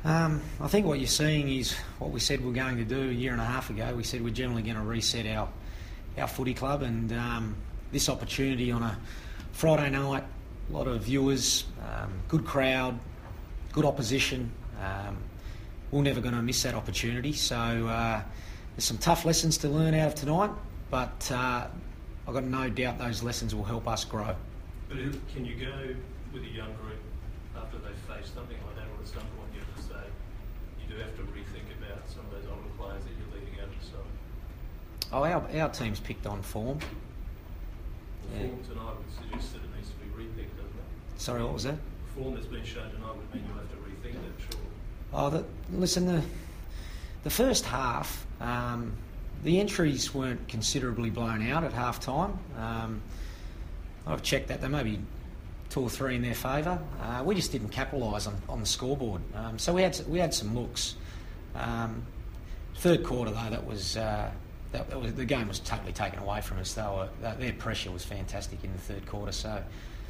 I think what you're seeing is what we said we're going to do a year and a half ago. We said we're generally going to reset our footy club, and this opportunity on a Friday night, a lot of viewers, good crowd, good opposition. We're never going to miss that opportunity. So there's some tough lessons to learn out of tonight, but I've got no doubt those lessons will help us grow. But can you go with a young group after they've faced something like that, or at some point you have to say you do have to rethink about some of those older players that you're leading out of the side? Oh, our team's picked on form. The form tonight would suggest that it needs to be repicked, doesn't it? Sorry, what was that? The form that's been shown tonight would mean you'll have to rethink that, sure. Listen, the first half, the entries weren't considerably blown out at half time. I've checked that. There may be 2 or 3 in their favour. We just didn't capitalise on the scoreboard. So we had some looks. Third quarter though, that was the game was totally taken away from us. Their pressure was fantastic in the third quarter. So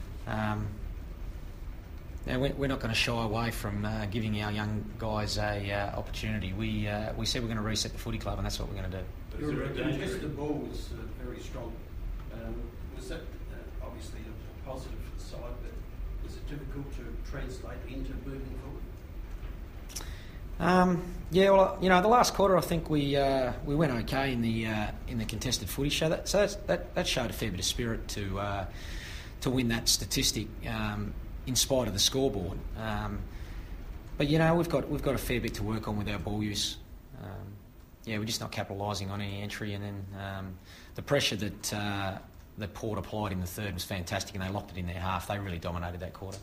now we're not going to shy away from giving our young guys a opportunity. We said we're going to reset the footy club, and that's what we're going to do. Your contested ball was very strong. Was that obviously a positive for the side, but was it difficult to translate into moving forward? Yeah, well, the last quarter I think we went okay in the contested footy show. That showed a fair bit of spirit to win that statistic in spite of the scoreboard. But we've got a fair bit to work on with our ball use. We're just not capitalising on any entry, and then the pressure that Port applied in the third was fantastic, and they locked it in their half. They really dominated that quarter.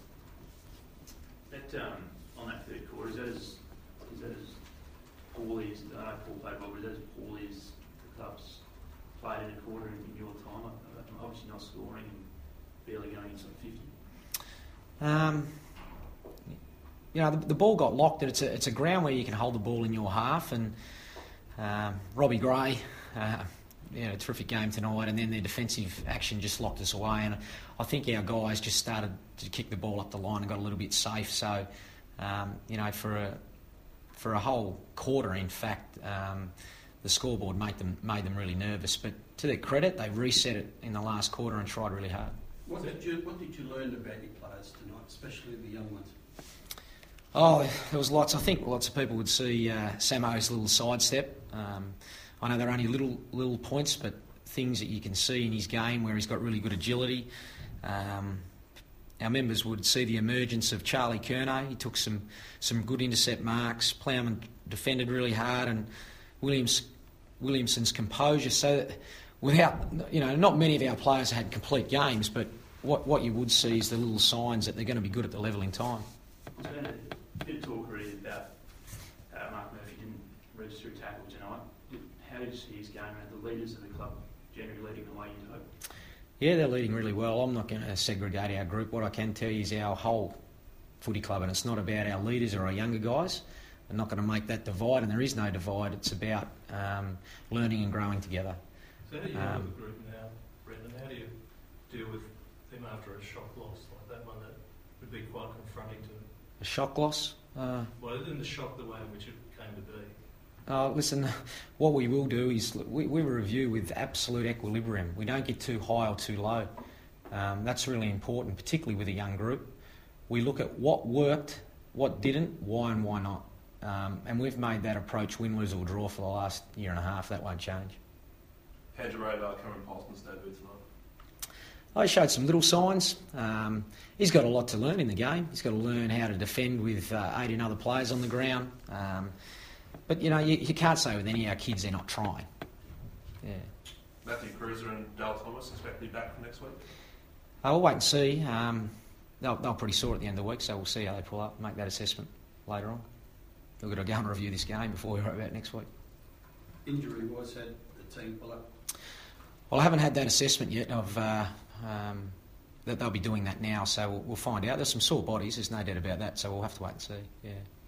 On that third quarter, is that as poorly as Paul played well, but is that as poorly as the club's played in a quarter in your time? Obviously not scoring and barely going inside 50. The ball got locked. It's a ground where you can hold the ball in your half, and Robbie Gray, a terrific game tonight, and then their defensive action just locked us away, and I think our guys just started to kick the ball up the line and got a little bit safe. So, for a whole quarter, in fact, the scoreboard made them really nervous. But to their credit, they reset it in the last quarter and tried really hard. What did you learn about your players tonight, especially the young ones? Oh, there was lots. I think lots of people would see Samo's little sidestep. I know they're only little points, but things that you can see in his game where he's got really good agility. Our members would see the emergence of Charlie Curnow. He took some good intercept marks. Plowman defended really hard, and Williamson's composure. So without, not many of our players had complete games, but what you would see is the little signs that they're going to be good at the level in time. There's been a bit of talk already about Mark Murphy didn't register a tackle tonight. How did you see his game and the leaders of the club generally leading the way you'd hope? Yeah, they're leading really well. I'm not going to segregate our group. What I can tell you is our whole footy club, and it's not about our leaders or our younger guys. I'm not going to make that divide, and there is no divide. It's about learning and growing together. So how do you deal with the group now, Brendan? How do you deal with them after a shock loss like that one that would be quite confronting to them? A shock loss? Well, in the shock, the way in which it came to be. Listen, what we will do is we review with absolute equilibrium. We don't get too high or too low. That's really important, particularly with a young group. We look at what worked, what didn't, why and why not. And we've made that approach win, lose or draw for the last year and a half. That won't change. How'd you rate Cameron Paulson's debut tonight? He showed some little signs. He's got a lot to learn in the game. He's got to learn how to defend with 18 other players on the ground. But, you can't say with any of our kids they're not trying. Yeah. Matthew Cruiser and Dale Thomas expect to be back for next week? We'll wait and see. They're pretty sore at the end of the week, so we'll see how they pull up, make that assessment later on. We've got to go and review this game before we worry about next week. Injury-wise, had the team pull up? Well, I haven't had that assessment yet of that they'll be doing that now, so we'll find out. There's some sore bodies, there's no doubt about that, so we'll have to wait and see, yeah.